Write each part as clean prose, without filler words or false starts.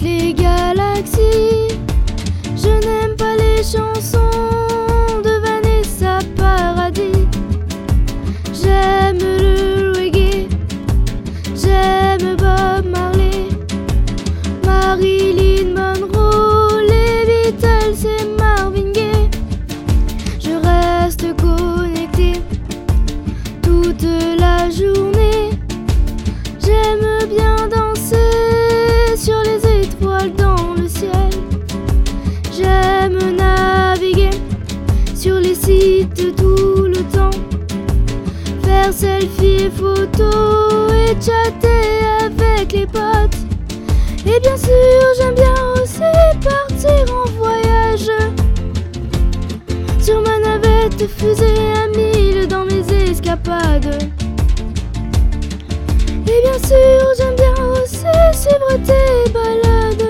les galaxies. Je n'aime pas les chansons de Vanessa Paradis. J'aime le reggae, j'aime Bob Marley, Marilyn Monroe, les Beatles et Marvin Gaye. Je reste connectée toute la journée. J'aime bien danser sur les étoiles dans le ciel. J'aime naviguer sur les sites tout le temps, faire selfie et photos et chatter avec les potes. Et bien sûr, j'aime bien aussi partir en voyage sur ma navette fusée à 1000 dans mes escapades. Et bien sûr, j'aime bien aussi suivre tes balades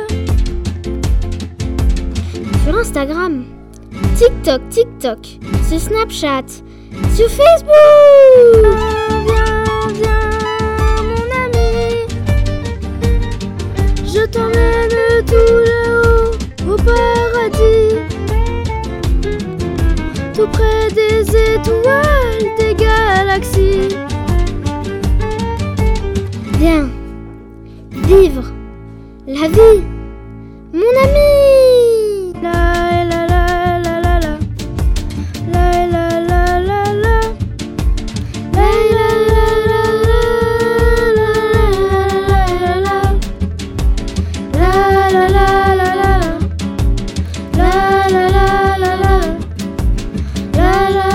sur Instagram, TikTok, sur Snapchat, sur Facebook. Viens, mon ami, je t'emmène tout là-haut au paradis, tout près des étoiles, des galaxies. Viens vivre la vie, mon ami. La la la la la la, la la la la la, la la la la la, la la la la la, la la la la la, la la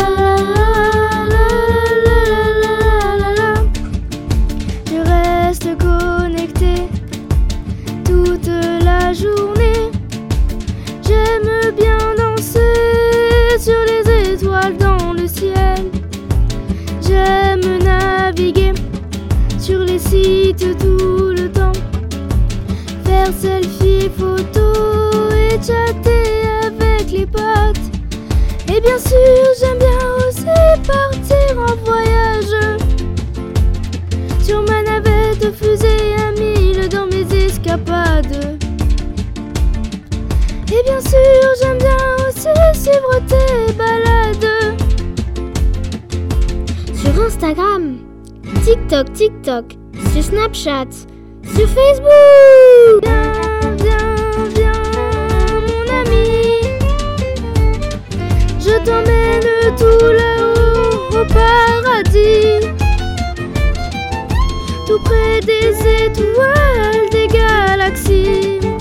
la. Je reste connectée toute la journée. J'aime bien danser sur les étoiles dans le ciel. J'aime naviguer sur les sites tout le temps, faire selfie, photos et chatter avec les potes. Et bien sûr, j'aime bien aussi partir en voyage sur ma navette fusée à 1000 dans mes escapades. Et bien sûr, j'aime bien aussi suivre tes balades sur Instagram, TikTok, sur Snapchat, sur Facebook. Viens, mon ami, je t'emmène tout là-haut au paradis, tout près des étoiles, des galaxies.